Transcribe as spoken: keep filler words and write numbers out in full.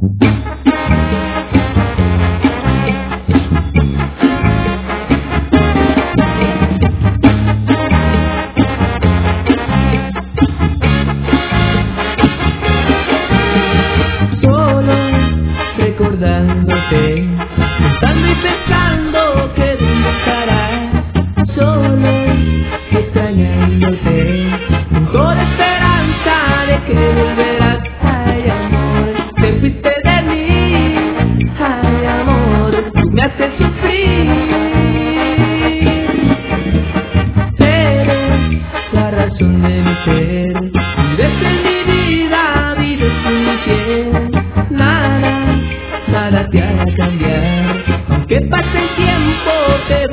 recordándote, pensando y pensando que dónde estarás, solo extrañándote, con esperanza de que volverás. Ay, amor, te fuiste de mí. Ay, amor, tú me haces sufrir. Eres la razón de mi ser, vives en mi vida, vives en mi piel. Nada, nada te hará cambiar, aunque pase el tiempo te